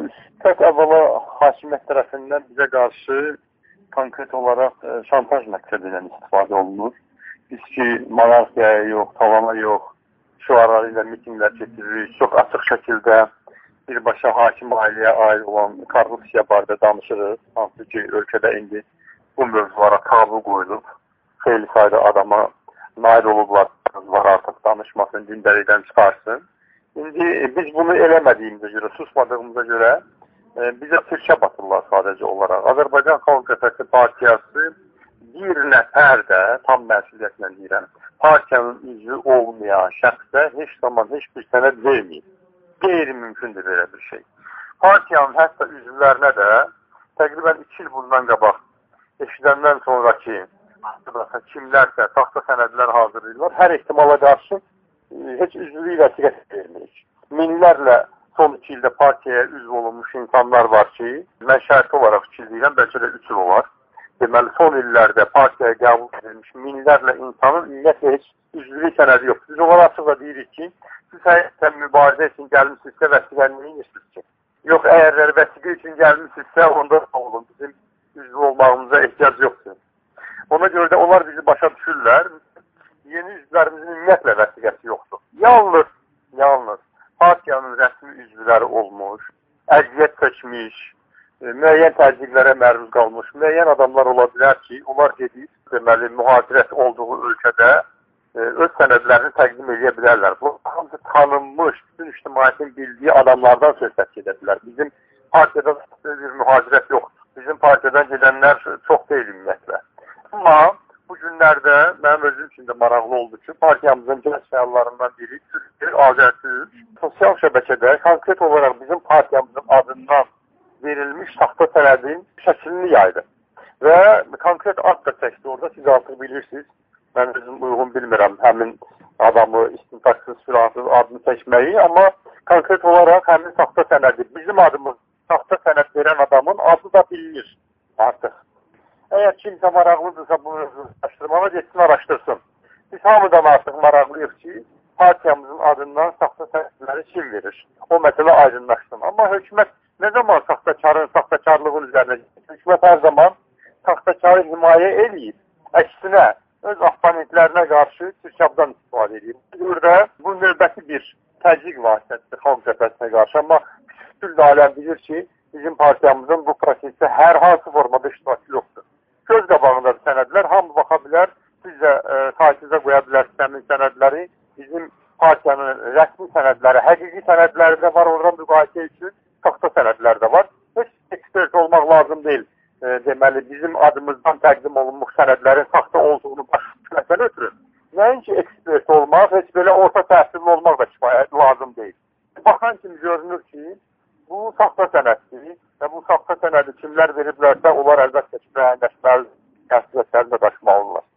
Tək əvvəla hakimiyyət tərəfindən bizə qarşı konkret olaraq şantaj məqsədi ilə istifadə olunur. Biz ki, monarxiyaya yox, tavana yox, şüarları ilə mitinglər keçiririk. Çox açıq şəkildə birbaşa hakim ailəyə aid olan korrupsiya barədə danışırıq. Hansı ki, ölkədə indi bu mövzulara tabu qoyulub. Xeyli sayda adama nail olublar, var artıq danışmasın, gündəlikdən çıxarsın. İndi biz bunu eləmədiyimizə görə, susmadığımıza görə bizə sirkə batırlar sadəcə olaraq. Azərbaycan Xalq Cəbhəsi partiyası bir nəfər də, tam məsuliyyətlə deyirəm, partiyanın üzvü olmayan şəxsə heç zaman heç bir sənəd verməyib. Qeyri-mümkündür belə bir şey. Partiyanın hətta üzvlərinə də təqribən 2 il bundan qabaq eşidəndən sonraki kimlərsə taxta sənədlər hazırlayırlar. Hər ehtimala qarşı heç üzvlük vəsiqəsi verməyik. Minlərlə son 2 ildə partiyaya üzv olunmuş insanlar var ki, mən şərti olaraq fikirləyirəm, bəlkə də 3 il olar. Deməli, son illərdə partiyaya qəbul edilmiş minlərlə insanın ümumiyyətlə heç üzvlük sənədi yoxdur. Biz onlara açıq da deyirik ki, siz həqiqətən mübarizə üçün gəlmişsinizsə vəsiqəni neyirsiniz ki? Yox, əgər vəsiqə üçün gəlmişsinizsə, onda olun, bizim üzv olmağımıza ehtiyac yoxdur. Ona görə də onlar bizi başa düşürlər. Yeni üzvlərimizin ümumiyyətlə vəsiqəsi yoxdur. Yalnız partiyanın rəsmi üzvləri olmuş, əziyyət çəkmiş, müəyyən təzyiqlərə məruz qalmış, müəyyən adamlar ola bilər ki, onlar gedib, deməli, mühacirət olduğu ölkədə öz sənədlərini təqdim edə bilərlər. Bu, hamısı tanınmış, bütün ictimaiyyətin bildiyi adamlardan söhbət gedə bilər. Bizim partiyada bir mühacirət yoxdur. Bizim partiyadan gedənlər çox deyil ümumiyyətlə. Amma bu günlərdə mənim özüm üçün də maraqlı oldu ki, partiyamızın gənc fəallarından biri Türk, Azərtürk, sosial şəbəkədə konkret olaraq bizim partiyamızın adından verilmiş taxta sənədin şəklini yaydı. Və konkret ad da çəkdi orada, siz artıq bilirsiniz. Mən özüm uyğun bilmirəm həmin adamı istintaksız filansız adını çəkməyi, amma konkret olaraq həmin taxta sənədi, bizim adımız taxta sənəd verən adamın adı da bilinir artıq. Əgər kimsə maraqlıdırsa bunu araşdırmağa getsin, araşdırsın. Biz hamıdan artıq maraqlıyıq ki, partiyamızın adından saxta sənədləri kim verir? O məsələ aydınlaşsın. Amma hökumət nə zaman saxtakarlığın üzərinə gedir? Hökumət hər zaman saxtakarı himayə eləyib. Əksinə, öz opponentlərinə qarşı sirkabdan istifadə edib. Burada bu növbəti bir təzyiq vasitəsidir Xalq Cəbhəsinə qarşı. Amma bütün aləm bilir ki, bizim partiyamızın bu prosesdə hər hansı formada iştirakı yoxdur. Göz qabağındadır sənədlər, hamı baxa bilər, siz də saytınıza qoya bilərsiniz həmin sənədləri. Bizim partiyanın rəsmi sənədləri, həqiqi sənədləri də var, oradan müqayisə üçün saxta sənədlər də var. Heç ekspert olmaq lazım deyil. Deməli, bizim adımızdan təqdim olunmuş sənədlərin saxta olduğunu başlayırsan ötürün. Nəinki ekspert olmaq, heç belə orta təhsilli olmaq da kifayət lazım deyil. Baxan kimi görünür ki, bu saxta sənəddir və bu saxta sənədi kimlər veriblərsə, onlar əlbəttə ki, müəyyənləşməli məsuliyyətlərini də daşımalıdırlar.